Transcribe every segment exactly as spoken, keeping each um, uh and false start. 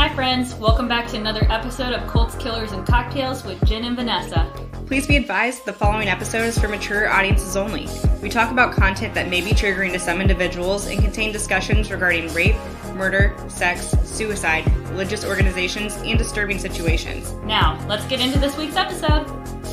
Hi friends, welcome back to another episode of Cults, Killers, and Cocktails with Jen and Vanessa. Please be advised the following episode is for mature audiences only. We talk about content that may be triggering to some individuals and contain discussions regarding rape, murder, sex, suicide, religious organizations, and disturbing situations. Now, let's get into this week's episode.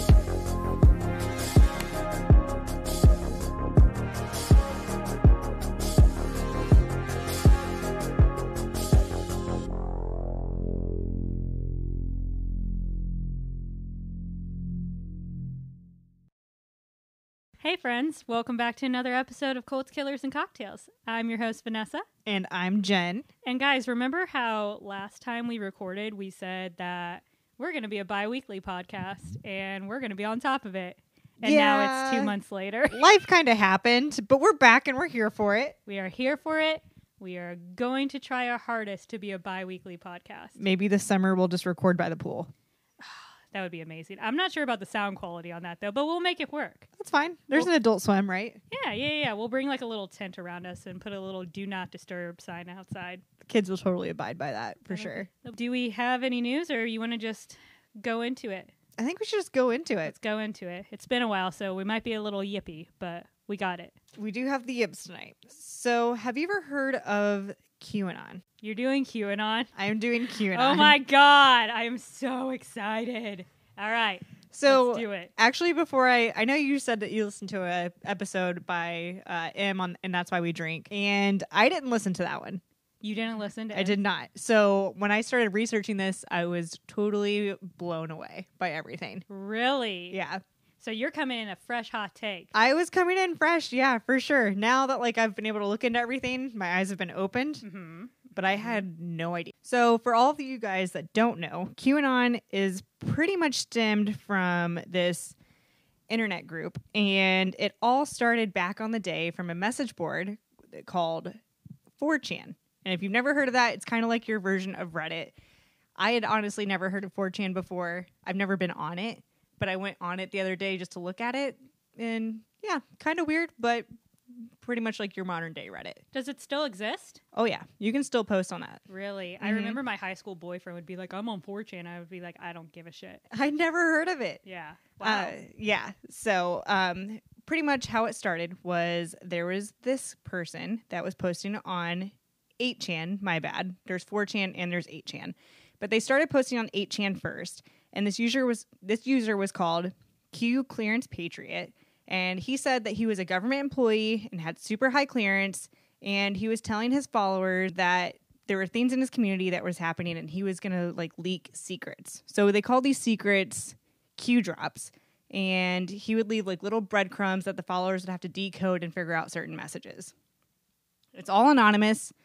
Hey friends, welcome back to another episode of Cults, Killers, and Cocktails. I'm your host, Vanessa. And I'm Jen. And guys, remember how last time we recorded, we said that we're going to be a bi-weekly podcast and we're going to be on top of it. And yeah, now it's two months later. Life kind of happened, but we're back and we're here for it. We are here for it. We are going to try our hardest to be a bi-weekly podcast. Maybe this summer we'll just record by the pool. That would be amazing. I'm not sure about the sound quality on that, though, but we'll make it work. That's fine. There's We'll- an adult swim, right? Yeah, yeah, yeah. We'll bring like a little tent around us and put a little do not disturb sign outside. The kids will totally abide by that, for sure. Do we have any news, or you want to just go into it? I think we should just go into it. Let's go into it. It's been a while, so we might be a little yippy, but we got it. We do have the yips tonight. So, have you ever heard of QAnon? You're doing QAnon? I am doing QAnon. Oh my God. I am so excited. All right. So, let's do it. actually, before I, I know you said that you listened to a episode by uh, M on, and That's Why We Drink, and I didn't listen to that one. You didn't listen to it? I did not. So when I started researching this, I was totally blown away by everything. Really? Yeah. So you're coming in a fresh, hot take. I was coming in fresh, yeah, for sure. Now that like I've been able to look into everything, my eyes have been opened, Mm-hmm. but I had no idea. So for all of you guys that don't know, QAnon is pretty much stemmed from this internet group, and it all started back on the day from a message board called four chan. And if you've never heard of that, it's kind of like your version of Reddit. I had honestly never heard of four chan before. I've never been on it, but I went on it the other day just to look at it. And yeah, kind of weird, but pretty much like your modern day Reddit. Does it still exist? Oh yeah, you can still post on that. Really? I Mhm. remember my high school boyfriend would be like, I'm on four chan. I would be like, I don't give a shit. I never heard of it. Yeah. Wow. Uh, yeah. So um, pretty much how it started was there was this person that was posting on eight chan, my bad. There's four chan and there's eight chan. But they started posting on eight chan first. And this user was this user was called Q Clearance Patriot. And he said that he was a government employee and had super high clearance. And he was telling his followers that there were things in his community that was happening and he was going to like leak secrets. So they called these secrets Q drops. And he would leave like little breadcrumbs that the followers would have to decode and figure out certain messages. It's all anonymous.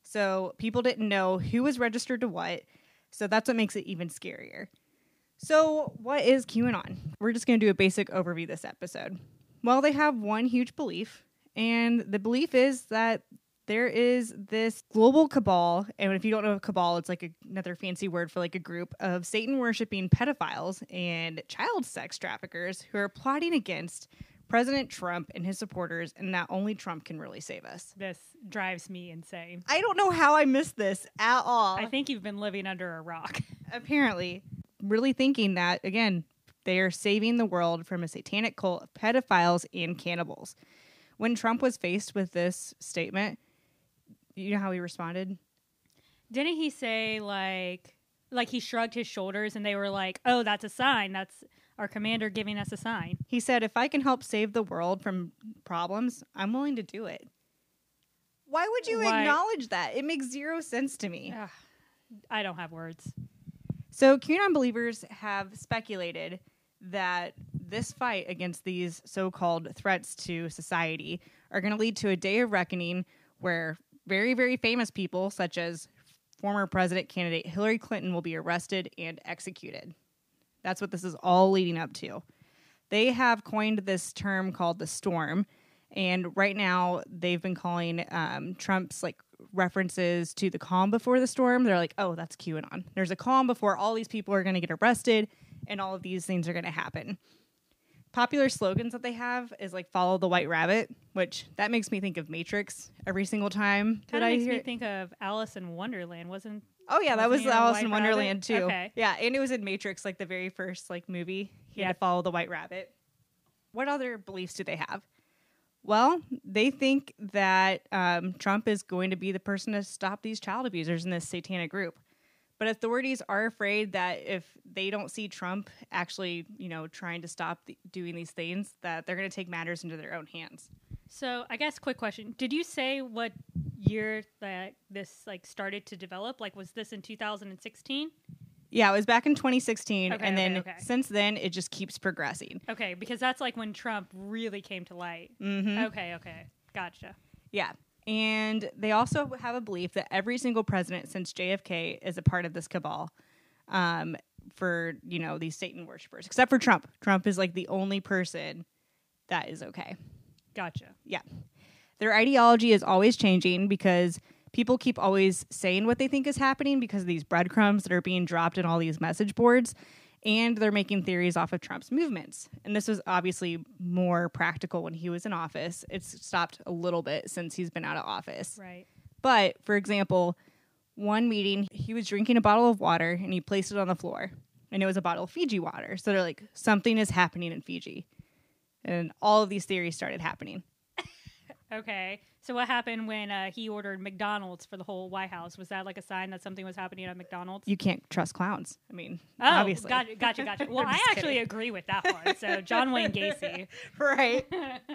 So people didn't know who was registered to what. So that's what makes it even scarier. So what is QAnon? We're just going to do a basic overview this episode. Well, they have one huge belief, and the belief is that there is this global cabal, and if you don't know cabal, it's like a, another fancy word for like a group of Satan-worshipping pedophiles and child sex traffickers who are plotting against President Trump and his supporters, and that only Trump can really save us. This drives me insane. I don't know how I missed this at all. I think you've been living under a rock. Apparently, really thinking that, again, they are saving the world from a satanic cult of pedophiles and cannibals. When Trump was faced with this statement, you know how he responded? Didn't he say like, like he shrugged his shoulders and they were like, oh, that's a sign. That's our commander giving us a sign. He said, if I can help save the world from problems, I'm willing to do it. Why would you Why- acknowledge that? It makes zero sense to me. Ugh, I don't have words. So QAnon believers have speculated that this fight against these so-called threats to society are going to lead to a day of reckoning where very, very famous people, such as former president candidate Hillary Clinton, will be arrested and executed. That's what this is all leading up to. They have coined this term called the storm, and right now they've been calling um, Trump's like references to the calm before the storm. They're like, oh, that's QAnon. There's a calm before all these people are going to get arrested and all of these things are going to happen. Popular slogans that they have is like follow the white rabbit, which that makes me think of Matrix every single time Kind that of I makes hear me it. think of Alice in Wonderland. Wasn't Oh yeah, that Wasn't was he in a Alice White in Wonderland Rabbit? too. Okay. Yeah, and it was in Matrix, like the very first like movie. He had Yep. to follow the White Rabbit. What other beliefs do they have? Well, they think that um, Trump is going to be the person to stop these child abusers in this satanic group. But authorities are afraid that if they don't see Trump actually, you know, trying to stop the, doing these things, that they're going to take matters into their own hands. So I guess quick question. Did you say what year that this like started to develop? Like was this in two thousand sixteen? Yeah, it was back in twenty sixteen, Okay, and okay, then okay. since then, it just keeps progressing. Okay, because that's like when Trump really came to light. Mm-hmm. Okay, okay. Gotcha. Yeah. And they also have a belief that every single president since J F K is a part of this cabal um, for, you know, these Satan worshipers, except for Trump. Trump is like the only person that is okay. Gotcha. Yeah. Their ideology is always changing because people keep always saying what they think is happening because of these breadcrumbs that are being dropped in all these message boards. And they're making theories off of Trump's movements. And this was obviously more practical when he was in office. It's stopped a little bit since he's been out of office. Right. But, for example, one meeting, he was drinking a bottle of water and he placed it on the floor. And it was a bottle of Fiji water. So they're like, something is happening in Fiji. And all of these theories started happening. Okay. So what happened when uh, he ordered McDonald's for the whole White House? Was that like a sign that something was happening at McDonald's? You can't trust clowns. I mean, oh, obviously. Gotcha, gotcha, gotcha. Well, I'm I just actually kidding. agree with that one. So John Wayne Gacy. Right.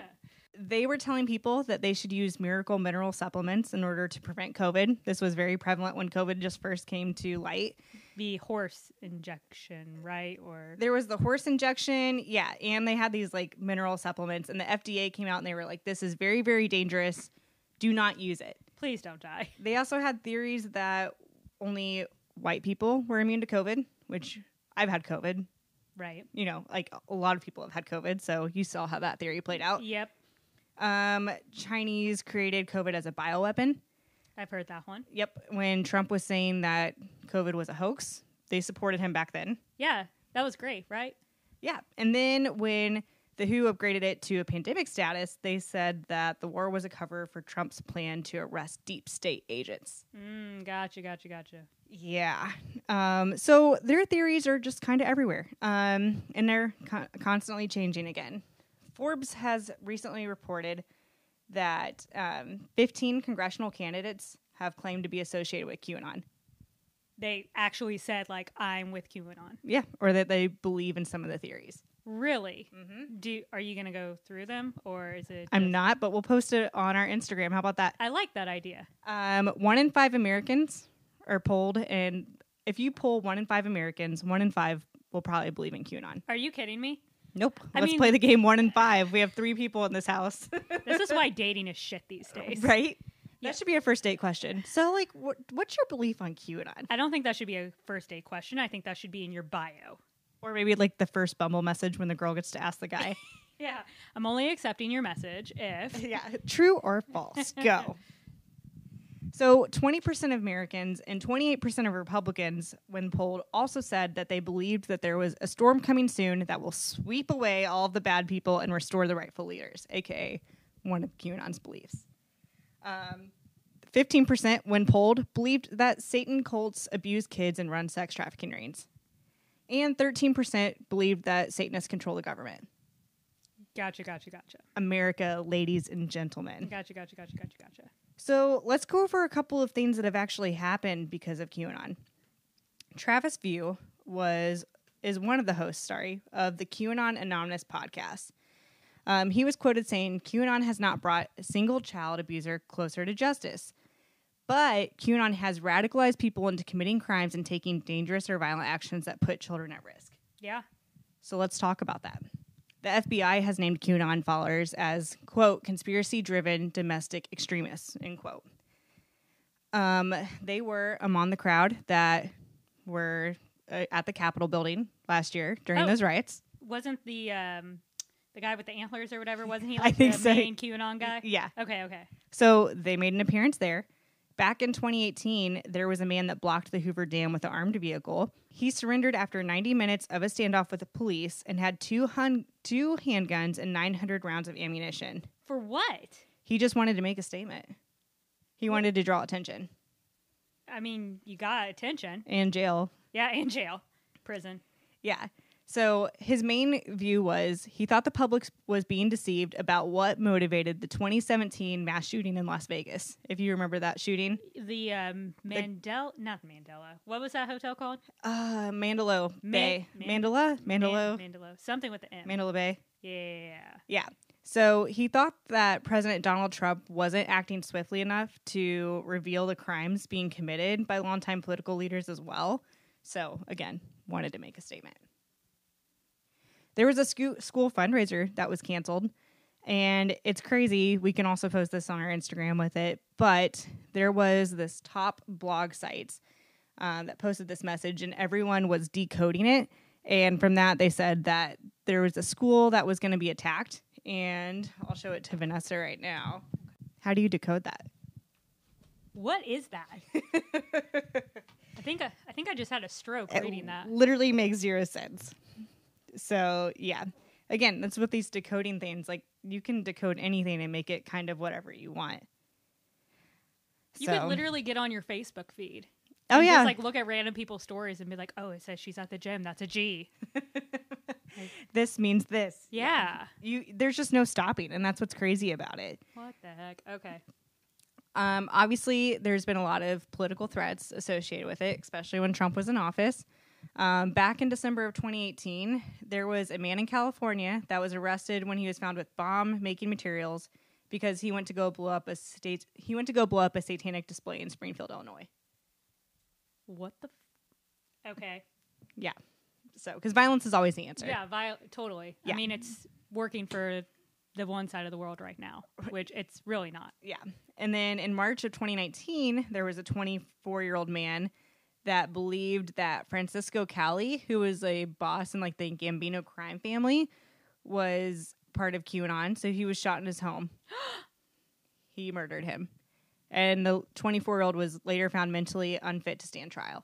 They were telling people that they should use miracle mineral supplements in order to prevent COVID. This was very prevalent when COVID just first came to light. The horse injection, right? Or There was the horse injection, yeah, and they had these like mineral supplements, and the F D A came out and they were like, this is very, very dangerous. Do not use it. please don't die. They also had theories that only white people were immune to COVID, which I've had COVID. Right. You know, like a lot of people have had COVID, so you saw how that theory played out. Yep. Um, Chinese created COVID as a bioweapon. I've heard that one. Yep. When Trump was saying that COVID was a hoax, they supported him back then. Yeah. That was great, right? Yeah. And then when the W H O upgraded it to a pandemic status, they said that the war was a cover for Trump's plan to arrest deep state agents. Mm, gotcha, gotcha, gotcha. Yeah. Um, so their theories are just kind of everywhere. Um, and they're con- constantly changing again. Forbes has recently reported that um, fifteen congressional candidates have claimed to be associated with QAnon. They actually said, like, I'm with QAnon. Yeah. Or that they believe in some of the theories. Really? Mm-hmm. Do Are you going to go through them, or is it... I'm just- not, but we'll post it on our Instagram. How about that? I like that idea. Um, one in five Americans are polled, and if you poll one in five Americans, one in five will probably believe in QAnon. Are you kidding me? Nope. I Let's mean- play the game one in five. We have three people in this house. This is why dating is shit these days. Right? Yeah. That should be a first date question. So, like, what, what's your belief on QAnon? I don't think that should be a first date question. I think that should be in your bio. Or maybe, like, the first Bumble message when the girl gets to ask the guy. Yeah. I'm only accepting your message if... Yeah. True or false? Go. So, twenty percent of Americans and twenty-eight percent of Republicans, when polled, also said that they believed that there was a storm coming soon that will sweep away all of the bad people and restore the rightful leaders, a k a one of QAnon's beliefs. Um, fifteen percent, when polled, believed that Satan cults abuse kids and run sex trafficking rings. And thirteen percent believed that Satanists control the government. Gotcha, gotcha, gotcha. America, ladies and gentlemen. Gotcha, gotcha, gotcha, gotcha, gotcha. So let's go over a couple of things that have actually happened because of QAnon. Travis View was is one of the hosts, sorry, of the QAnon Anonymous podcast. Um, he was quoted saying, QAnon has not brought a single child abuser closer to justice, but QAnon has radicalized people into committing crimes and taking dangerous or violent actions that put children at risk. Yeah. So let's talk about that. The F B I has named QAnon followers as, quote, conspiracy-driven domestic extremists, end quote. Um, they were among the crowd that were uh, at the Capitol building last year during Oh. those riots. Wasn't the um, the guy with the antlers or whatever, wasn't he I like think the so. main QAnon guy? Yeah. Okay, okay. So they made an appearance there. Back in twenty eighteen, there was a man that blocked the Hoover Dam with an armed vehicle. He surrendered after ninety minutes of a standoff with the police and had two, hun- two handguns and nine hundred rounds of ammunition. For what? He just wanted to make a statement. He wanted to draw attention. I mean, you got attention. And jail. Yeah, and jail. Prison. Yeah. So his main view was he thought the public was being deceived about what motivated the twenty seventeen mass shooting in Las Vegas. If you remember that shooting. The um, Mandela, not Mandela. What was that hotel called? Uh, Mandalay Bay. Man- Mandela? Mandela? Man- Mandela. Something with the M. Mandalay Bay. Yeah. Yeah. So he thought that President Donald Trump wasn't acting swiftly enough to reveal the crimes being committed by longtime political leaders as well. So, again, wanted to make a statement. There was a sco- school fundraiser that was canceled, and it's crazy. We can also post this on our Instagram with it, but there was this top blog sites um, that posted this message, and everyone was decoding it. And from that, they said that there was a school that was going to be attacked, and I'll show it to Vanessa right now. How do you decode that? What is that? I think I, I think I just had a stroke It reading that. literally makes zero sense. So, yeah. Again, that's with these decoding things. Like, you can decode anything and make it kind of whatever you want. You So- could literally get on your Facebook feed. Oh, and yeah. Just like look at random people's stories and be like, oh, it says she's at the gym. That's a G. This means this. Yeah. You There's just no stopping, and that's what's crazy about it. What the heck? Okay. Um, obviously, there's been a lot of political threats associated with it, especially when Trump was in office. Um, back in December of twenty eighteen, there was a man in California that was arrested when he was found with bomb-making materials because he went to go blow up a state. He went to go blow up a satanic display in Springfield, Illinois. What the? F- okay. Yeah. So, because violence is always the answer. Yeah, vi- totally. Yeah. I mean, it's working for the one side of the world right now, which it's really not. Yeah. And then in March of twenty nineteen, there was a twenty-four-year-old man that believed that Francisco Cali, who was a boss in like the Gambino crime family, was part of QAnon. So he was shot in his home. He murdered him. And the twenty-four-year-old was later found mentally unfit to stand trial.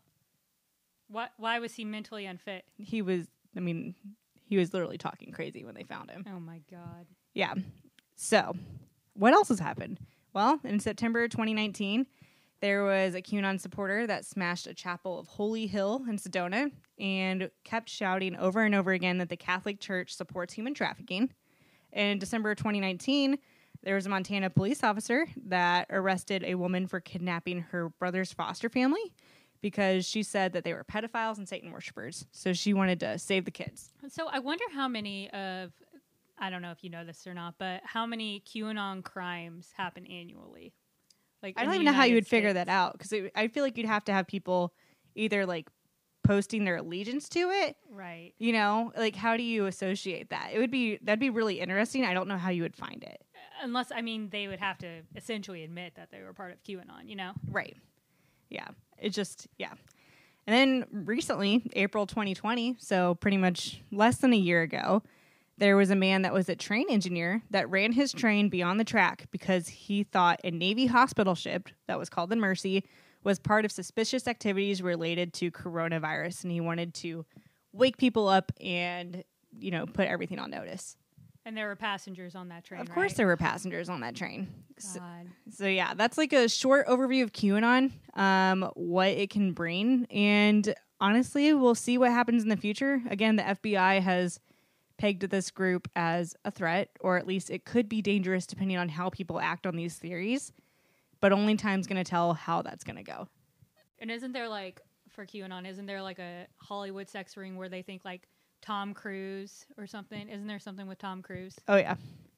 What? Why was he mentally unfit? He was, I mean, he was literally talking crazy when they found him. Oh my God. Yeah. So, what else has happened? Well, in September twenty nineteen, there was a QAnon supporter that smashed a chapel of Holy Hill in Sedona and kept shouting over and over again that the Catholic Church supports human trafficking. In December twenty nineteen, there was a Montana police officer that arrested a woman for kidnapping her brother's foster family because she said that they were pedophiles and Satan worshipers. So she wanted to save the kids. So I wonder how many of, I don't know if you know this or not, but how many QAnon crimes happen annually? Like I in don't the even know how you United would figure States? that out because I feel like you'd have to have people either like posting their allegiance to it, Right. you know, like how do you associate that? It would be that'd be really interesting. I don't know how you would find it. Unless, I mean, they would have to essentially admit that they were part of QAnon, you know? Right. Yeah. It just yeah. And then recently, April twenty twenty, so pretty much less than a year ago, there was a man that was a train engineer that ran his train beyond the track because he thought a Navy hospital ship that was called the Mercy was part of suspicious activities related to coronavirus, and he wanted to wake people up and, you know, put everything on notice. And there were passengers on that train, Of course right? there were passengers on that train. So, God. so yeah, that's like a short overview of QAnon, um, what it can bring. And honestly, we'll see what happens in the future. Again, the F B I has pegged this group as a threat, or at least it could be dangerous depending on how people act on these theories. But only time's going to tell how that's going to go. And isn't there like, for QAnon, isn't there like a Hollywood sex ring where they think like Tom Cruise or something? Isn't there something with Tom Cruise? Oh, yeah.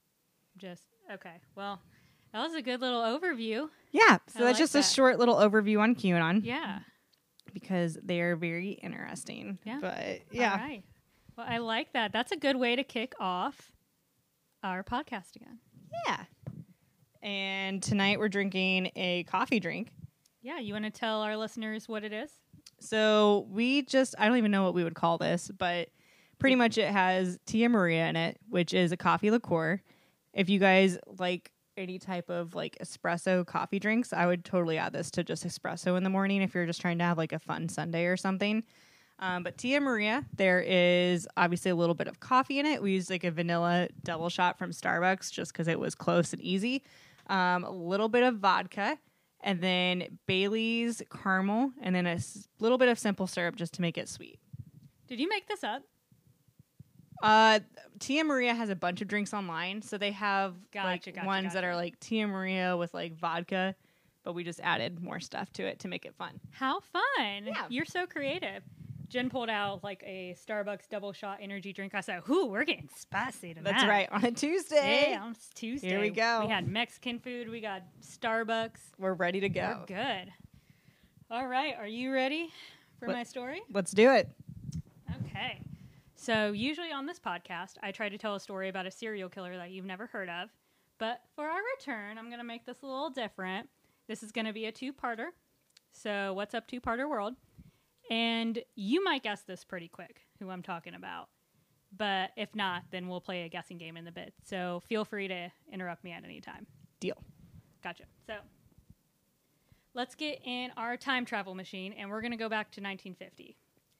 Just, okay. Well, that was a good little overview. Yeah. So I that's like just a that. short little overview on QAnon Yeah. because they are very interesting. Yeah. But yeah. All right. Well, I like that. That's a good way to kick off our podcast again. Yeah. And tonight we're drinking a coffee drink. Yeah. You want to tell our listeners what it is? So we just, I don't even know what we would call this, but pretty much it has Tia Maria in it, which is a coffee liqueur. If you guys like any type of like espresso coffee drinks, I would totally add this to just espresso in the morning if you're just trying to have like a fun Sunday or something. Um, but Tia Maria, there is obviously a little bit of coffee in it. We used like a vanilla double shot from Starbucks just because it was close and easy. Um, a little bit of vodka. and then Bailey's caramel, and then a s- little bit of simple syrup just to make it sweet. Did you make this up? Uh, Tia Maria has a bunch of drinks online, so they have Gotcha, like gotcha, ones that gotcha. are like Tia Maria with like vodka, but we just added more stuff to it to make it fun. How fun. Yeah. You're so creative. Jen pulled out like a Starbucks double shot energy drink. I said, ooh, we're getting spicy tonight. That's right, on a Tuesday. Yeah, on Tuesday. Here we go. We had Mexican food. We got Starbucks. We're ready to go. We're good. All right. Are you ready for Let- my story? Let's do it. Okay. So usually on this podcast, I try to tell a story about a serial killer that you've never heard of. But for our return, I'm going to make this a little different. This is going to be a two-parter. So what's up, two-parter world? And you might guess this pretty quick, who I'm talking about. But if not, then we'll play a guessing game in the bit. So feel free to interrupt me at any time. Deal. Gotcha. So let's get in our time travel machine, and we're going to go back to nineteen fifty.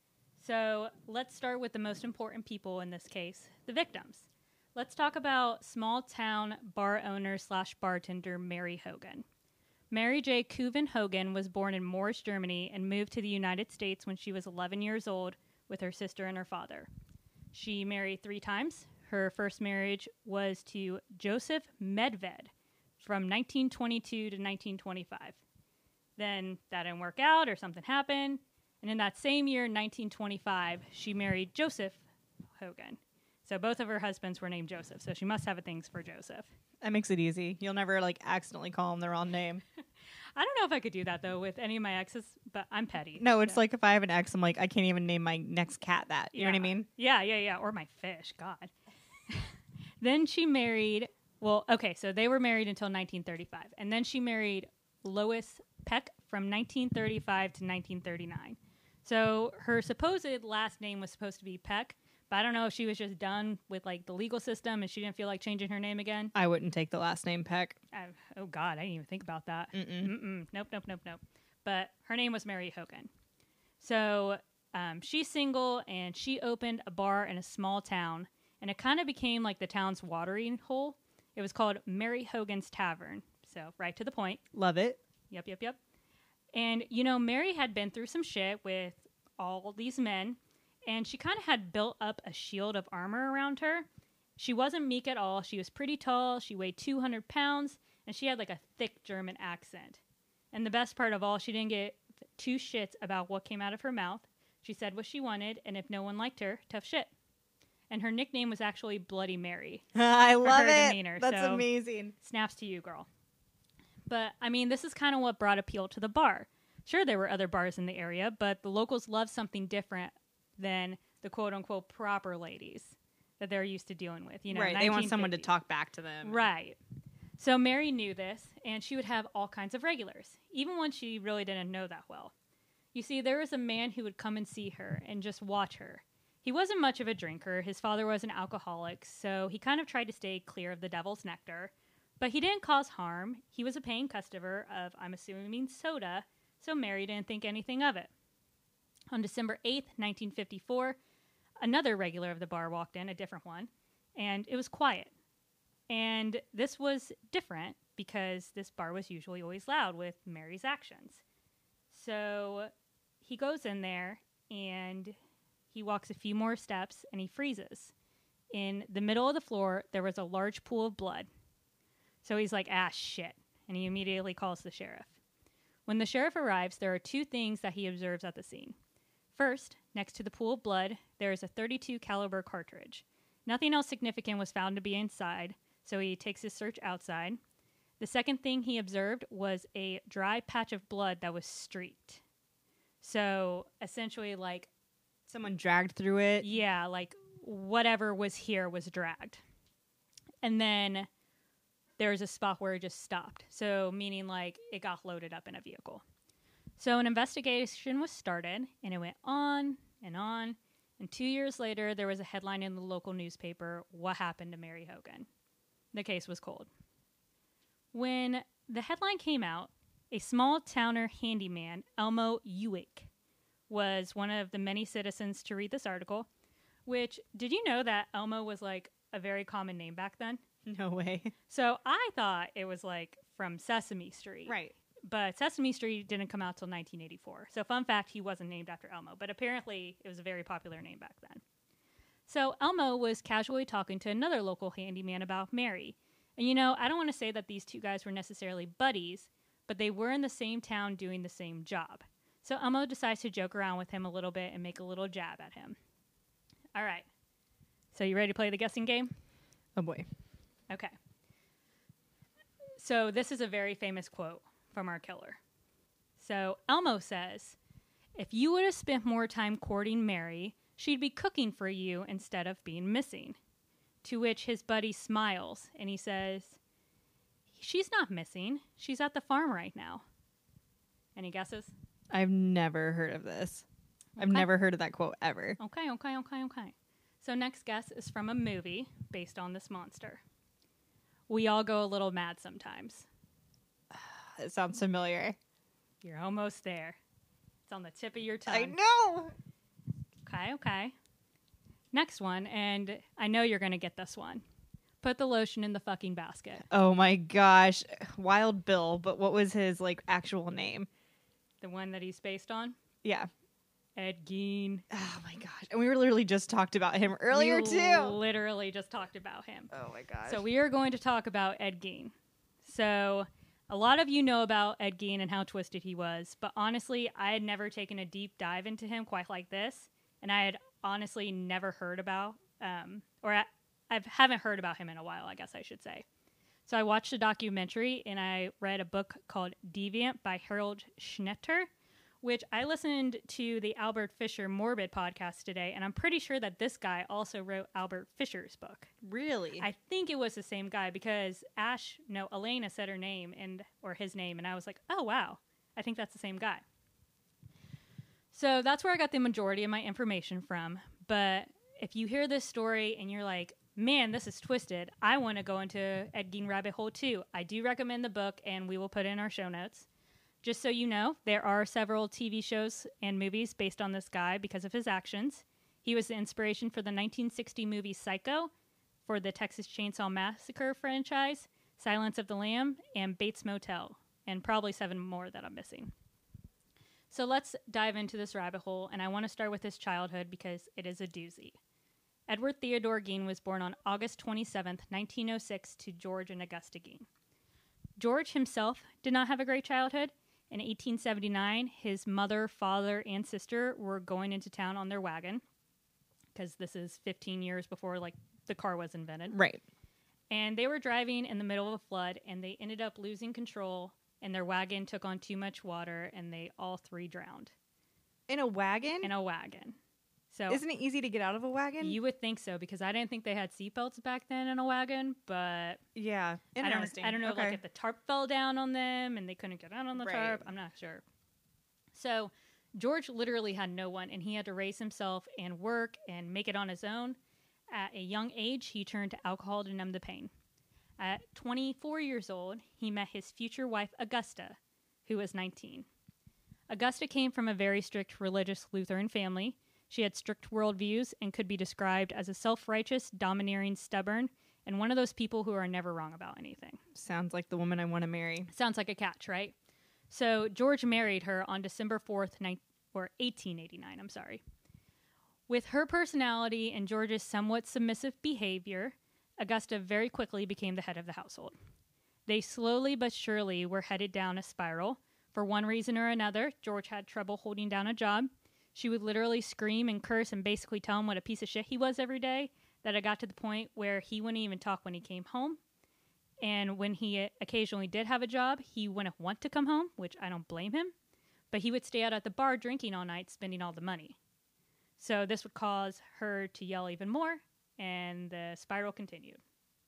So let's start with the most important people in this case, the victims. Let's talk about small town bar owner slash bartender Mary Hogan. Mary J. Kuven Hogan was born in Morris, Germany, and moved to the United States when she was eleven years old with her sister and her father. She married three times. Her first marriage was to Joseph Medved from nineteen twenty-two to nineteen twenty-five. Then that didn't work out or something happened. And in that same year, nineteen twenty-five, she married Joseph Hogan. So both of her husbands were named Joseph. So she must have a things for Joseph. That makes it easy. You'll never like accidentally call them the wrong name. I don't know if I could do that, though, with any of my exes, but I'm petty. No, it's so. like if I have an ex, I'm like, I can't even name my next cat that. You know what I Yeah. mean? Yeah, yeah, yeah. Or my fish. God. Then she married, well, okay, so they were married until nineteen thirty-five. And then she married Lois Peck from nineteen thirty-five to nineteen thirty-nine. So her supposed last name was supposed to be Peck, but I don't know if she was just done with like the legal system and she didn't feel like changing her name again. I wouldn't take the last name Peck. I, oh, God, I didn't even think about that. Mm-mm. Mm-mm. Nope, nope, nope, nope. But her name was Mary Hogan. So um, she's single, and she opened a bar in a small town, and it kind of became like the town's watering hole. It was called Mary Hogan's Tavern. So right to the point. Love it. Yep, yep, yep. And, you know, Mary had been through some shit with all these men, and she kind of had built up a shield of armor around her. She wasn't meek at all. She was pretty tall. She weighed two hundred pounds, and she had like a thick German accent. And the best part of all, she didn't get two shits about what came out of her mouth. She said what she wanted, and if no one liked her, tough shit. And her nickname was actually Bloody Mary. I love her it. demeanor, That's so- amazing. Snaps to you, girl. But, I mean, this is kind of what brought appeal to the bar. Sure, there were other bars in the area, but the locals loved something different than the quote-unquote proper ladies that they're used to dealing with. You know, right. They want someone to nineteen fifties. talk back to them. Right. So Mary knew this, and she would have all kinds of regulars, even when she really didn't know that well. You see, there was a man who would come and see her and just watch her. He wasn't much of a drinker. His father was an alcoholic, so he kind of tried to stay clear of the devil's nectar. But he didn't cause harm. He was a paying customer of, I'm assuming, soda, so Mary didn't think anything of it. On December eighth, nineteen fifty-four, another regular of the bar walked in, a different one, and it was quiet. And this was different because this bar was usually always loud with Mary's actions. So he goes in there and he walks a few more steps and he freezes. In the middle of the floor, there was a large pool of blood. So he's like, ah, shit. And he immediately calls the sheriff. When the sheriff arrives, there are two things that he observes at the scene. First, next to the pool of blood, there is a thirty-two caliber cartridge. Nothing else significant was found to be inside, so he takes his search outside. The second thing he observed was a dry patch of blood that was streaked. So essentially, like, Someone dragged through it. yeah, like whatever was here was dragged. And then there's a spot where it just stopped. So meaning like it got loaded up in a vehicle. So an investigation was started, and it went on and on. And two years later, there was a headline in the local newspaper, "What happened to Mary Hogan?" The case was cold. When the headline came out, a small towner handyman, Elmo Ewick, was one of the many citizens to read this article. Which, did you know that Elmo was like a very common name back then? No way. So I thought it was like from Sesame Street. Right. But Sesame Street didn't come out till nineteen eighty-four. So fun fact, he wasn't named after Elmo, but apparently it was a very popular name back then. So Elmo was casually talking to another local handyman about Mary. And you know, I don't want to say that these two guys were necessarily buddies, but they were in the same town doing the same job. So Elmo decides to joke around with him a little bit and make a little jab at him. All right. So you ready to play the guessing game? Oh boy. Okay. So this is a very famous quote from our killer. So Elmo says, "If you would have spent more time courting Mary, she'd be cooking for you instead of being missing." To which his buddy smiles and he says, "She's not missing. She's at the farm right now." Any guesses? I've never heard of this. I've Okay. never heard of that quote ever. Okay, okay, okay, okay. So next guess is from a movie based on this monster. We all go a little mad sometimes. It sounds familiar. You're almost there. It's on the tip of your tongue. I know. Okay, okay. Next one, and I know you're going to get this one. Put the lotion in the fucking basket. Oh my gosh. Wild Bill, but what was his like actual name? The one that he's based on? Yeah. Ed Gein. Oh my gosh. And we were literally just talked about him earlier we too. literally just talked about him. Oh my gosh. So we are going to talk about Ed Gein. So a lot of you know about Ed Gein and how twisted he was, but honestly, I had never taken a deep dive into him quite like this, and I had honestly never heard about, um, or I, I haven't heard about him in a while, I guess I should say. So I watched a documentary, and I read a book called Deviant by Harold Schnetter, which I listened to the Albert Fisher Morbid podcast today, and I'm pretty sure that this guy also wrote Albert Fisher's book. Really? I think it was the same guy because Ash, no, Elena said her name and or his name, and I was like, oh wow, I think that's the same guy. So that's where I got the majority of my information from. But if you hear this story and you're like, man, this is twisted, I want to go into Ed Gein rabbit hole too, I do recommend the book, and we will put it in our show notes. Just so you know, there are several T V shows and movies based on this guy because of his actions. He was the inspiration for the nineteen sixty movie Psycho, for the Texas Chainsaw Massacre franchise, Silence of the Lamb, and Bates Motel, and probably seven more that I'm missing. So let's dive into this rabbit hole, and I want to start with his childhood because it is a doozy. Edward Theodore Gein was born on August twenty-seventh, nineteen oh six, to George and Augusta Gein. George himself did not have a great childhood. In eighteen seventy-nine, his mother, father, and sister were going into town on their wagon, because this is fifteen years before like the car was invented. Right. And they were driving in the middle of a flood, and they ended up losing control, and their wagon took on too much water, and they all three drowned. In a wagon? In a wagon. So Isn't it easy to get out of a wagon? you would think so, because I didn't think they had seatbelts back then in a wagon, but yeah. I don't, Interesting. I don't know Okay. like if the tarp fell down on them and they couldn't get out on the Right. tarp. I'm not sure. So George literally had no one, and he had to raise himself and work and make it on his own. At a young age, he turned to alcohol to numb the pain. At twenty-four years old, he met his future wife, Augusta, who was nineteen. Augusta came from a very strict religious Lutheran family. She had strict worldviews and could be described as a self-righteous, domineering, stubborn, and one of those people who are never wrong about anything. Sounds like the woman I want to marry. Sounds like a catch, right? So George married her on December fourth, ni- or eighteen eighty-nine, I'm sorry. With her personality and George's somewhat submissive behavior, Augusta very quickly became the head of the household. They slowly but surely were headed down a spiral. For one reason or another, George had trouble holding down a job. She would literally scream and curse and basically tell him what a piece of shit he was every day, that it got to the point where he wouldn't even talk when he came home. And when he occasionally did have a job, he wouldn't want to come home, which I don't blame him. But he would stay out at the bar drinking all night, spending all the money. So this would cause her to yell even more, and the spiral continued.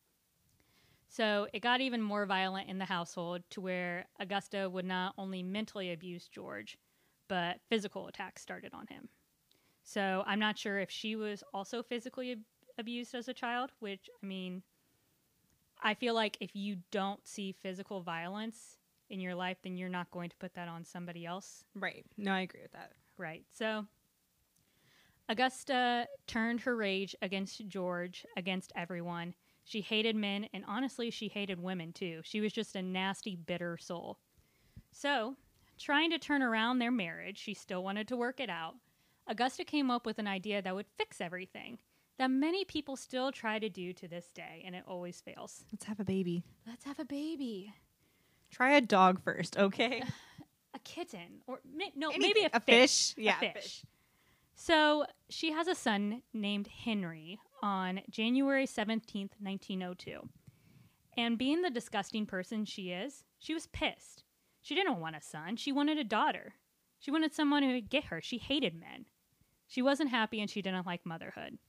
So it got even more violent in the household, to where Augusta would not only mentally abuse George, but physical attacks started on him. So I'm not sure if she was also physically ab- abused as a child, which, I mean, I feel like if you don't see physical violence in your life, then you're not going to put that on somebody else. Right. No, I agree with that. Right. So Augusta turned her rage against George, against everyone. She hated men, and honestly, she hated women too. She was just a nasty, bitter soul. So, trying to turn around their marriage, she still wanted to work it out. Augusta came up with an idea that would fix everything that many people still try to do to this day, and it always fails. Let's have a baby. Let's have a baby. Try a dog first, okay? A kitten. Or may, no, Anything. maybe a, a fish. fish. Yeah, a fish. fish. So she has a son named Henry on January seventeenth, nineteen oh two. And being the disgusting person she is, she was pissed. She didn't want a son. She wanted a daughter. She wanted someone who would get her. She hated men. She wasn't happy and she didn't like motherhood.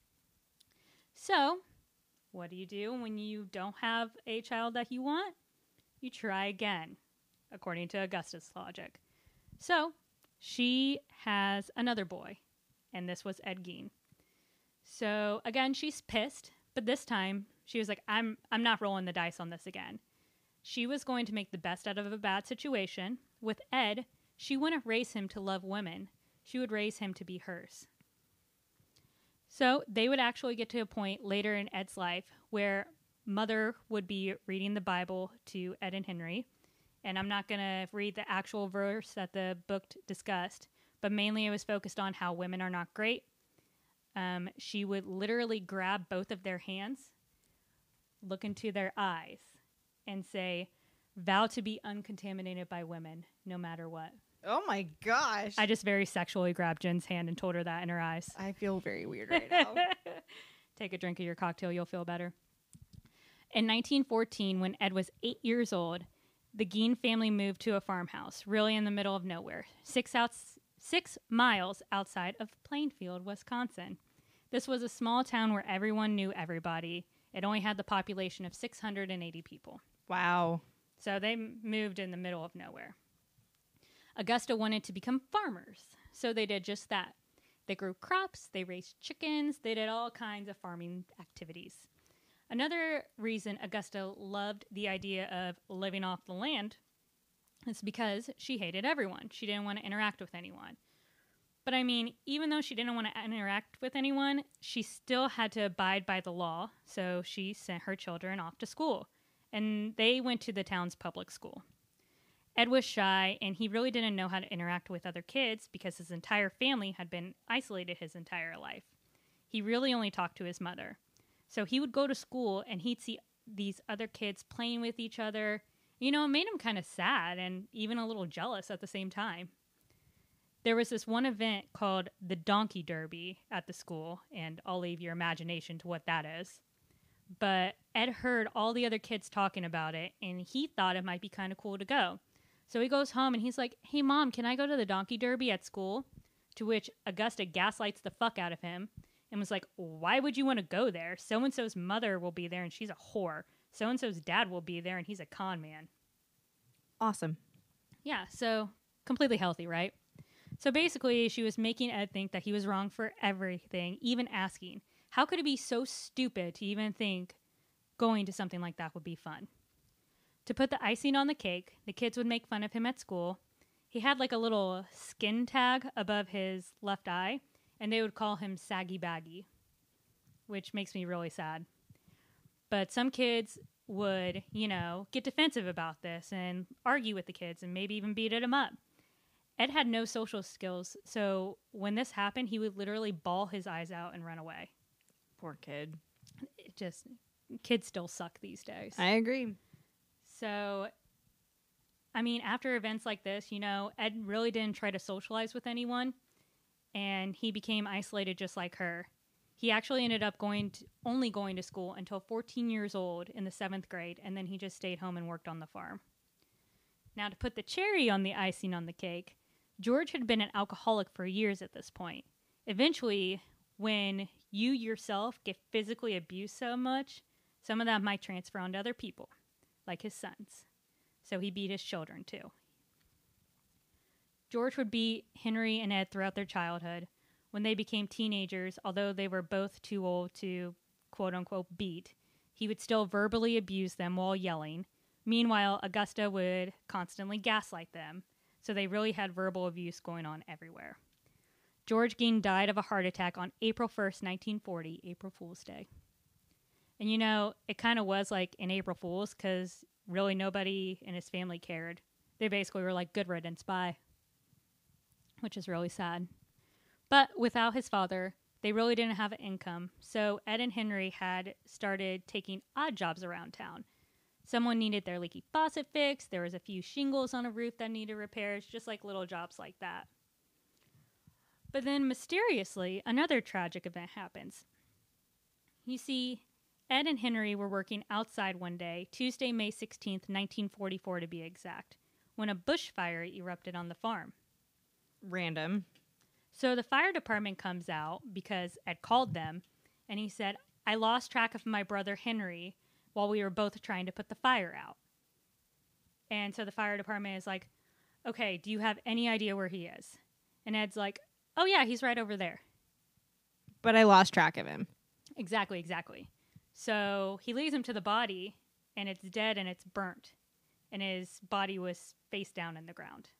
So, what do you do when you don't have a child that you want? You try again, according to Augusta's logic. So, she has another boy, and this was Ed Gein. So, again, she's pissed, but this time she was like, I'm I'm not rolling the dice on this again. She was going to make the best out of a bad situation. With Ed, she wouldn't raise him to love women. She would raise him to be hers. So they would actually get to a point later in Ed's life where Mother would be reading the Bible to Ed and Henry. And I'm not going to read the actual verse that the book discussed, but mainly it was focused on how women are not great. Um, she would literally grab both of their hands, look into their eyes, and say, vow to be uncontaminated by women, no matter what. Oh my gosh. I just very sexually grabbed Jen's hand and told her that in her eyes. I feel very weird right now. Take a drink of your cocktail, you'll feel better. In nineteen fourteen, when Ed was eight years old, the Gein family moved to a farmhouse, really in the middle of nowhere, six, out, six miles outside of Plainfield, Wisconsin. This was a small town where everyone knew everybody. It only had the population of six hundred eighty people. Wow. So they moved in the middle of nowhere. Augusta wanted to become farmers, so they did just that. They grew crops, they raised chickens, they did all kinds of farming activities. Another reason Augusta loved the idea of living off the land is because she hated everyone. She didn't want to interact with anyone. But I mean, even though she didn't want to interact with anyone, she still had to abide by the law, so she sent her children off to school, and they went to the town's public school. Ed was shy, and he really didn't know how to interact with other kids because his entire family had been isolated his entire life. He really only talked to his mother. So he would go to school, and he'd see these other kids playing with each other. You know, it made him kind of sad and even a little jealous at the same time. There was this one event called the Donkey Derby at the school, and I'll leave your imagination to what that is. But Ed heard all the other kids talking about it, and he thought it might be kind of cool to go. So he goes home and he's like, hey, Mom, can I go to the Donkey Derby at school? To which Augusta gaslights the fuck out of him and was like, why would you want to go there? So-and-so's mother will be there and she's a whore. So-and-so's dad will be there and he's a con man. Awesome. Yeah, so completely healthy, right? So basically, she was making Ed think that he was wrong for everything, even asking. How could it be so stupid to even think going to something like that would be fun? To put the icing on the cake, the kids would make fun of him at school. He had like a little skin tag above his left eye, and they would call him Saggy Baggy, which makes me really sad. But some kids would, you know, get defensive about this and argue with the kids and maybe even beat them up. Ed had no social skills, so when this happened, he would literally bawl his eyes out and run away. Poor kid. It just, kids still suck these days. I agree. So, I mean, after events like this, you know, Ed really didn't try to socialize with anyone, and he became isolated just like her. He actually ended up going to, only going to school until fourteen years old in the seventh grade, and then he just stayed home and worked on the farm. Now, to put the cherry on the icing on the cake, George had been an alcoholic for years at this point. Eventually, when you yourself get physically abused so much, some of that might transfer onto other people, like his sons. So he beat his children too. George would beat Henry and Ed throughout their childhood. When they became teenagers, although they were both too old to quote-unquote beat, he would still verbally abuse them while yelling. Meanwhile, Augusta would constantly gaslight them, so they really had verbal abuse going on everywhere. George Gein died of a heart attack on April first, nineteen forty, April Fool's Day. And you know, it kind of was like an April Fool's because really nobody in his family cared. They basically were like, good riddance, bye. Which is really sad. But without his father, they really didn't have an income. So Ed and Henry had started taking odd jobs around town. Someone needed their leaky faucet fixed. There was a few shingles on a roof that needed repairs, just like little jobs like that. But then mysteriously, another tragic event happens. You see, Ed and Henry were working outside one day, Tuesday, May sixteenth, nineteen forty-four to be exact, when a bushfire erupted on the farm. Random. So the fire department comes out because Ed called them, and he said, I lost track of my brother Henry while we were both trying to put the fire out. And so the fire department is like, okay, do you have any idea where he is? And Ed's like, oh yeah, he's right over there. But I lost track of him. Exactly, exactly. So he leads him to the body, and it's dead and it's burnt. And his body was face down in the ground.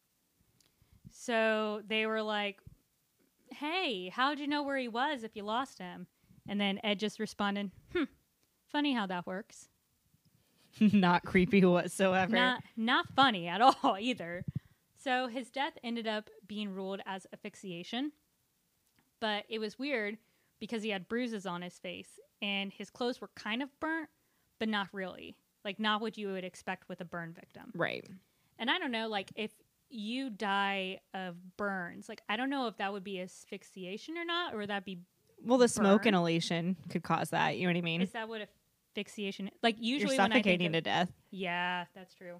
So they were like, hey, how'd you know where he was if you lost him? And then Ed just responded, hmm, funny how that works. Not creepy whatsoever. Not, not funny at all either. So his death ended up being ruled as asphyxiation. But it was weird because he had bruises on his face and his clothes were kind of burnt, but not really. Like not what you would expect with a burn victim. Right. And I don't know, like if you die of burns, like I don't know if that would be asphyxiation or not, or would that be Well, the smoke burn? inhalation could cause that. You know what I mean? Is that what asphyxiation? Like usually You're when I think suffocating of, to death. Yeah, that's true.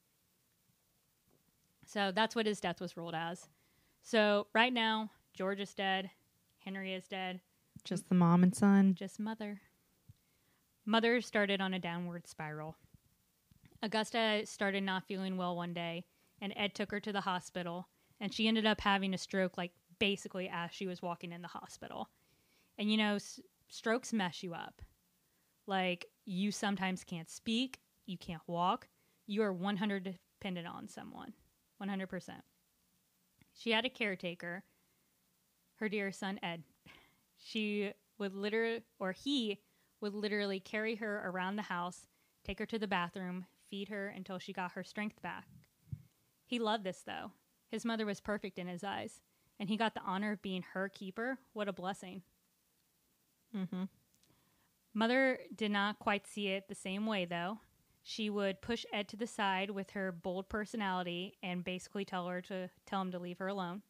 So that's what his death was ruled as. So right now, George is dead. Henry is dead. Just the mom and son. Just mother. Mother started on a downward spiral. Augusta started not feeling well one day, and Ed took her to the hospital, and she ended up having a stroke, like, basically as she was walking in the hospital. And, you know, s- strokes mess you up. Like, you sometimes can't speak, you can't walk, you are one hundred percent dependent on someone. one hundred percent. She had a caretaker, her dear son, Ed. She would literally, or he would literally carry her around the house, take her to the bathroom, feed her until she got her strength back. He loved this, though. His mother was perfect in his eyes, and he got the honor of being her keeper. What a blessing. Mm-hmm. Mother did not quite see it the same way, though. She would push Ed to the side with her bold personality and basically tell her to tell him to leave her alone.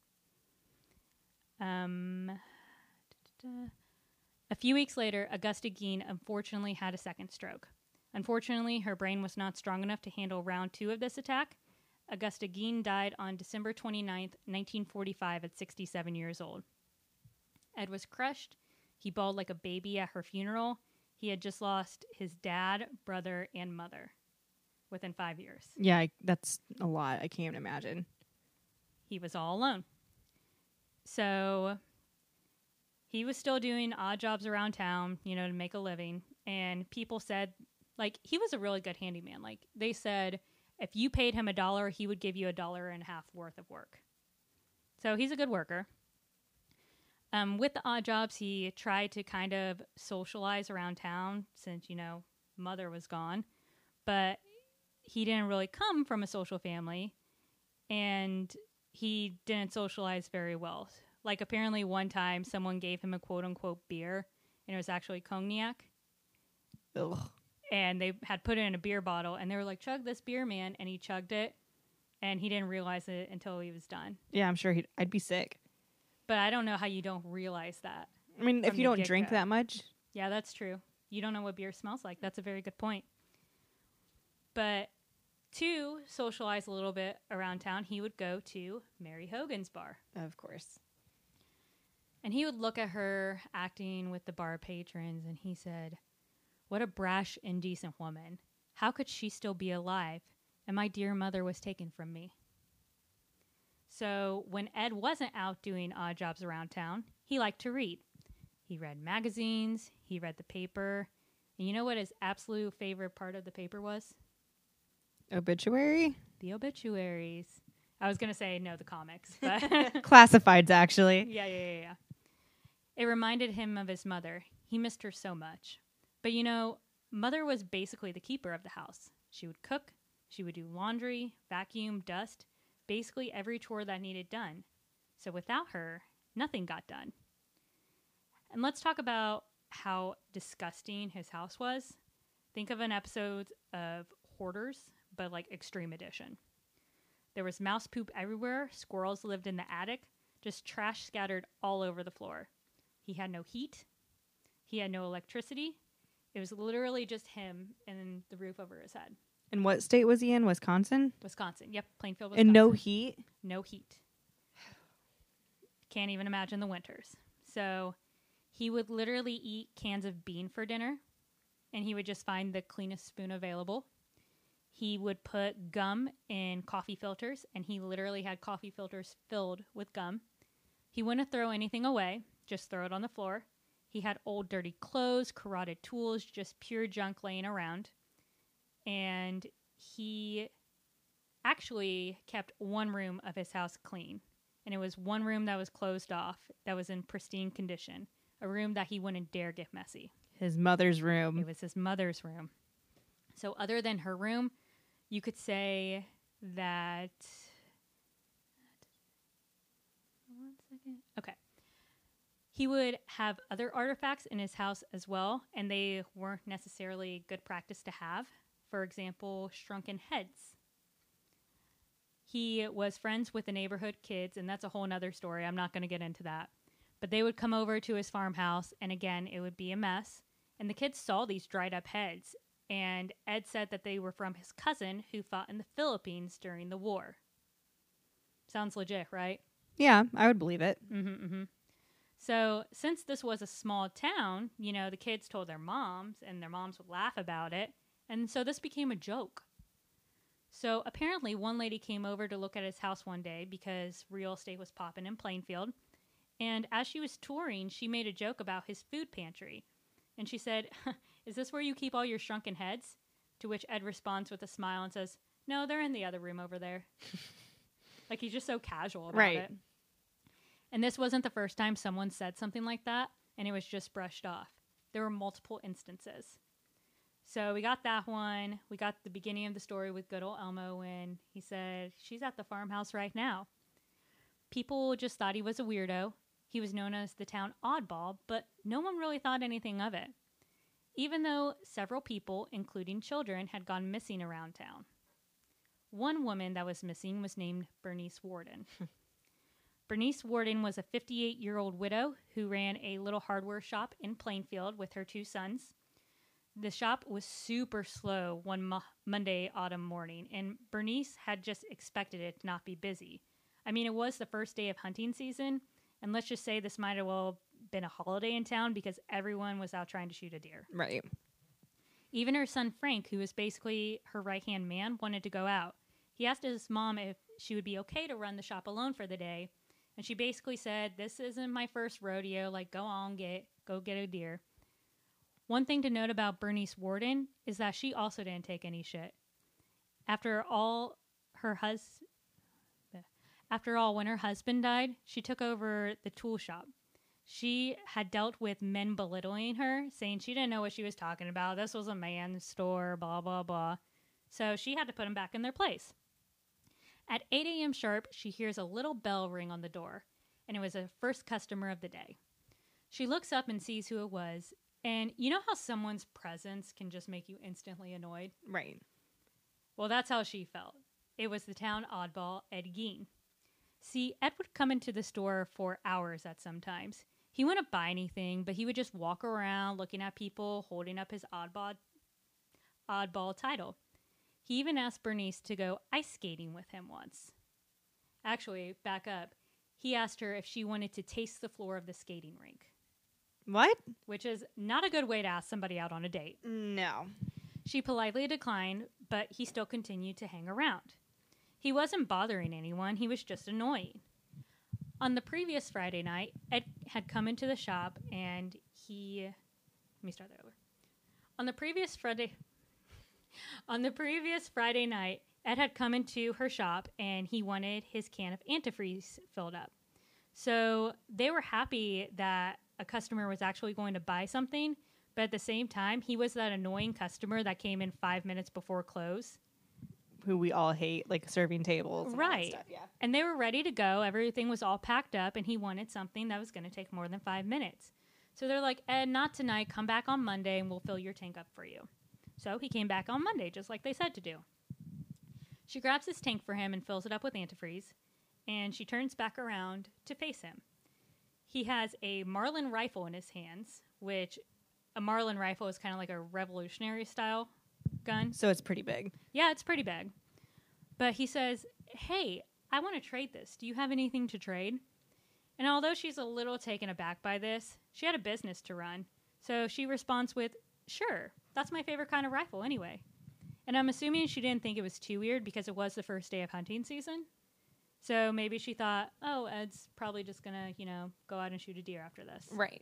Um, a few weeks later, Augusta Gein unfortunately had a second stroke. Unfortunately, her brain was not strong enough to handle round two of this attack. Augusta Gein died on December twenty-ninth, nineteen forty-five at sixty-seven years old. Ed was crushed. He bawled like a baby at her funeral. He had just lost his dad, brother, and mother within five years. Yeah, I, that's a lot. I can't imagine. He was all alone. So he was still doing odd jobs around town, you know, to make a living. And people said, like, he was a really good handyman. Like, they said, if you paid him a dollar, he would give you a dollar and a half worth of work. So he's a good worker. Um, with the odd jobs, he tried to kind of socialize around town since, you know, mother was gone. But he didn't really come from a social family. And he didn't socialize very well. Like, apparently one time someone gave him a quote-unquote beer, and it was actually cognac. Ugh. And they had put it in a beer bottle, and they were like, chug this beer, man. And he chugged it, and he didn't realize it until he was done. Yeah, I'm sure he'd, I'd be sick. But I don't know how you don't realize that. I mean, if From you the don't drink get-go. that much. Yeah, that's true. You don't know what beer smells like. That's a very good point. But to socialize a little bit around town, he would go to Mary Hogan's bar. Of course. And he would look at her acting with the bar patrons, and he said, what a brash, indecent woman. How could she still be alive? And my dear mother was taken from me. So when Ed wasn't out doing odd jobs around town, he liked to read. He read magazines, he read the paper. And you know what his absolute favorite part of the paper was? Obituary? The obituaries. I was going to say, no, the comics. But Classifieds, actually. yeah, yeah, yeah, yeah. It reminded him of his mother. He missed her so much. But, you know, mother was basically the keeper of the house. She would cook, She would do laundry, vacuum, dust, basically every chore that needed done. So without her, nothing got done. And let's talk about how disgusting his house was. Think of an episode of Hoarders, but like extreme edition. There was mouse poop everywhere. Squirrels lived in the attic. Just trash scattered all over the floor. He had no heat. He had no electricity. It was literally just him and the roof over his head. And what state was he in? Wisconsin? Wisconsin. Yep, Plainfield, Wisconsin. And no heat? No heat. Can't even imagine the winters. So he would literally eat cans of bean for dinner, and he would just find the cleanest spoon available. He would put gum in coffee filters, and he literally had coffee filters filled with gum. He wouldn't throw anything away, just throw it on the floor. He had old dirty clothes, carotid tools, just pure junk laying around. And he actually kept one room of his house clean. And it was one room that was closed off, that was in pristine condition. A room that he wouldn't dare get messy. His mother's room. It was his mother's room. So other than her room, you could say that... One second. Okay. He would have other artifacts in his house as well, and they weren't necessarily good practice to have. For example, shrunken heads. He was friends with the neighborhood kids, and that's a whole nother story. I'm not going to get into that. But they would come over to his farmhouse, and again, it would be a mess. And the kids saw these dried up heads, and Ed said that they were from his cousin who fought in the Philippines during the war. Sounds legit, right? Yeah, I would believe it. Mm-hmm, mm-hmm. So since this was a small town, you know, the kids told their moms, and their moms would laugh about it. And so this became a joke. So apparently one lady came over to look at his house one day because real estate was popping in Plainfield. And as she was touring, she made a joke about his food pantry. And she said, "Is this where you keep all your shrunken heads?" To which Ed responds with a smile and says, "No, they're in the other room over there." Like, he's just so casual about right. it. And this wasn't the first time someone said something like that, and it was just brushed off. There were multiple instances. So we got that one. We got the beginning of the story with good old Elmo when he said, "She's at the farmhouse right now." People just thought he was a weirdo. He was known as the town oddball, but no one really thought anything of it, even though several people, including children, had gone missing around town. One woman that was missing was named Bernice Warden. Bernice Warden was a fifty-eight-year-old widow who ran a little hardware shop in Plainfield with her two sons. The shop was super slow one mo- Monday autumn morning, and Bernice had just expected it to not be busy. I mean, it was the first day of hunting season, and let's just say this might have well been a holiday in town because everyone was out trying to shoot a deer. Right. Even her son Frank, who was basically her right-hand man, wanted to go out. He asked his mom if she would be okay to run the shop alone for the day, and she basically said, "This isn't my first rodeo, like go on, get go get a deer." One thing to note about Bernice Warden is that she also didn't take any shit. After all, her hus- After all, when her husband died, she took over the tool shop. She had dealt with men belittling her, saying she didn't know what she was talking about. This was a man's store, blah, blah, blah. So she had to put them back in their place. At eight a.m. sharp, she hears a little bell ring on the door, and it was a first customer of the day. She looks up and sees who it was, and you know how someone's presence can just make you instantly annoyed? Right. Well, that's how she felt. It was the town oddball, Ed Gein. See, Ed would come into the store for hours at some times. He wouldn't buy anything, but he would just walk around looking at people, holding up his oddball, oddball title. He even asked Bernice to go ice skating with him once. Actually, back up. He asked her if she wanted to taste the floor of the skating rink. What? Which is not a good way to ask somebody out on a date. No. She politely declined, but he still continued to hang around. He wasn't bothering anyone, he was just annoying. On the previous Friday night, Ed had come into the shop and he... Let me start that over. On the previous Friday... On the previous Friday night, Ed had come into her shop and he wanted his can of antifreeze filled up. So they were happy that a customer was actually going to buy something, but at the same time, he was that annoying customer that came in five minutes before close. who we all hate, like serving tables. And all that Right. stuff. Yeah. And they were ready to go. Everything was all packed up, and he wanted something that was going to take more than five minutes. So they're like, Ed, not tonight. Come back on Monday, and we'll fill your tank up for you. So he came back on Monday, just like they said to do. She grabs his tank for him and fills it up with antifreeze, and she turns back around to face him. He has a Marlin rifle in his hands, which a Marlin rifle is kind of like a revolutionary style gun. So it's pretty big. Yeah, it's pretty big. But he says, hey, I want to trade this. Do you have anything to trade? And although she's a little taken aback by this, she had a business to run. So she responds with, sure, that's my favorite kind of rifle anyway. And I'm assuming she didn't think it was too weird because it was the first day of hunting season. So maybe she thought, oh, Ed's probably just going to, you know, go out and shoot a deer after this. Right.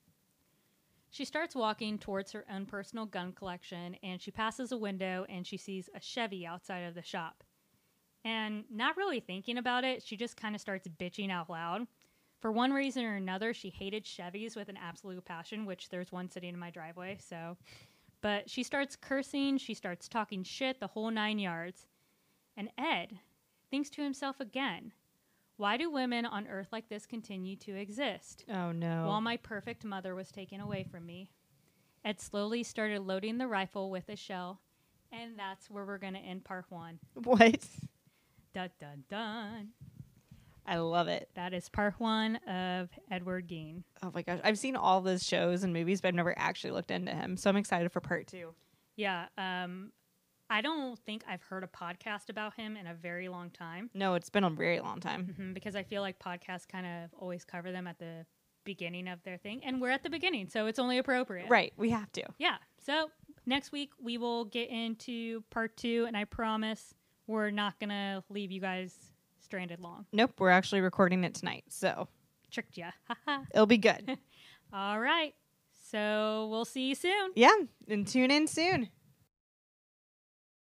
She starts walking towards her own personal gun collection, and she passes a window and she sees a Chevy outside of the shop. And not really thinking about it, she just kind of starts bitching out loud. For one reason or another, she hated Chevys with an absolute passion, which there's one sitting in my driveway, so. But she starts cursing, she starts talking shit, the whole nine yards. And Ed thinks to himself again, why do women on earth like this continue to exist? Oh, no. While my perfect mother was taken away from me. Ed slowly started loading the rifle with a shell, and that's where we're going to end part one. What? Dun, dun, dun. I love it. That is part one of Edward Gein. Oh, my gosh. I've seen all those shows and movies, but I've never actually looked into him. So I'm excited for part two. Yeah, um, I don't think I've heard a podcast about him in a very long time. No, it's been a very long time. Mm-hmm, because I feel like podcasts kind of always cover them at the beginning of their thing. And we're at the beginning, so it's only appropriate. Right. We have to. Yeah. So next week we will get into part two, and I promise we're not going to leave you guys stranded long. Nope. We're actually recording it tonight. So Tricked ya. it'll be good. All right. So we'll see you soon. Yeah. And tune in soon.